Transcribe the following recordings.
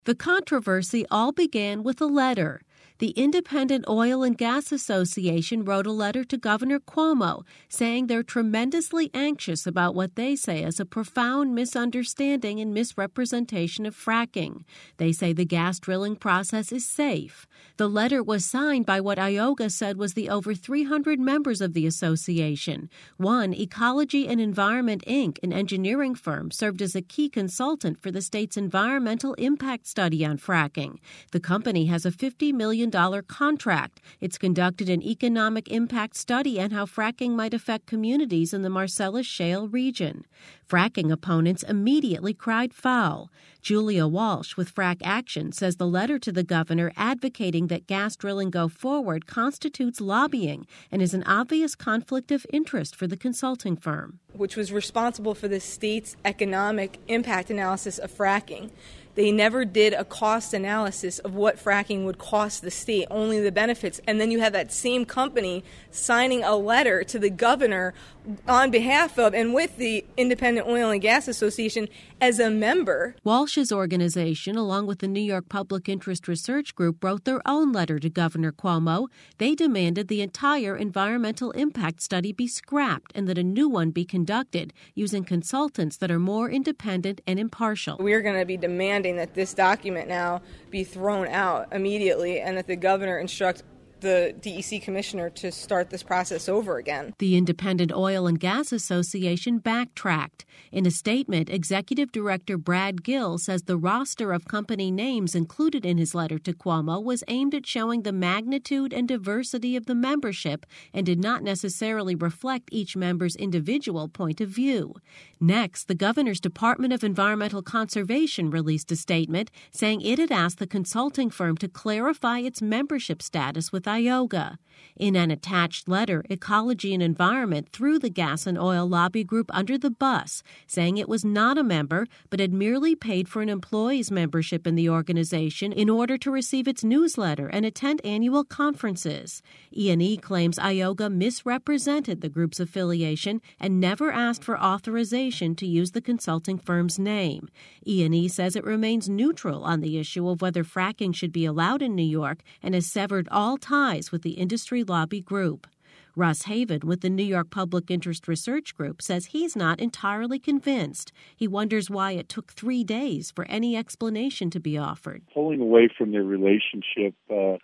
The controversy all began with a letter. The Independent Oil and Gas Association wrote a letter to Governor Cuomo saying they're tremendously anxious about what they say is a profound misunderstanding and misrepresentation of fracking. They say the gas drilling process is safe. The letter was signed by what Ioga said was the over 300 members of the association. One, Ecology and Environment, Inc., an engineering firm, served as a key consultant for the state's environmental impact study on fracking. The company has a $50 million contract. It's conducted an economic impact study on how fracking might affect communities in the Marcellus Shale region. Fracking opponents immediately cried foul. Julia Walsh with Frack Action says the letter to the governor advocating that gas drilling go forward constitutes lobbying and is an obvious conflict of interest for the consulting firm, which was responsible for the state's economic impact analysis of fracking. They never did a cost analysis of what fracking would cost the state, only the benefits. And then you have that same company signing a letter to the governor on behalf of and with the Independent Oil and Gas Association as a member. Walsh's organization, along with the New York Public Interest Research Group, wrote their own letter to Governor Cuomo. They demanded the entire environmental impact study be scrapped and that a new one be conducted using consultants that are more independent and impartial. We're going to be demanding that this document now be thrown out immediately and that the governor instruct the DEC commissioner to start this process over again. The Independent Oil and Gas Association backtracked. In a statement, Executive Director Brad Gill says the roster of company names included in his letter to Cuomo was aimed at showing the magnitude and diversity of the membership and did not necessarily reflect each member's individual point of view. Next, the governor's Department of Environmental Conservation released a statement saying it had asked the consulting firm to clarify its membership status with Ioga. In an attached letter, Ecology and Environment threw the gas and oil lobby group under the bus, saying it was not a member but had merely paid for an employee's membership in the organization in order to receive its newsletter and attend annual conferences. E&E claims Ioga misrepresented the group's affiliation and never asked for authorization to use the consulting firm's name. E&E says it remains neutral on the issue of whether fracking should be allowed in New York and has severed all ties with the industry lobby group. Russ Haven with the New York Public Interest Research Group says he's not entirely convinced. He wonders why it took 3 days for any explanation to be offered. Pulling away from their relationships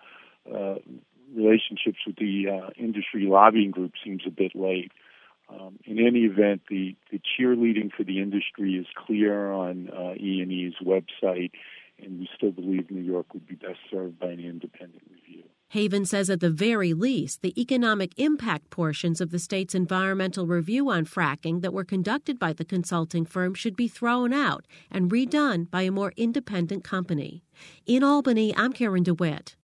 with the industry lobbying group seems a bit late. In any event, the cheerleading for the industry is clear on E&E's website, and we still believe New York would be best served by an independent review. Haven says at the very least, the economic impact portions of the state's environmental review on fracking that were conducted by the consulting firm should be thrown out and redone by a more independent company. In Albany, I'm Karen DeWitt.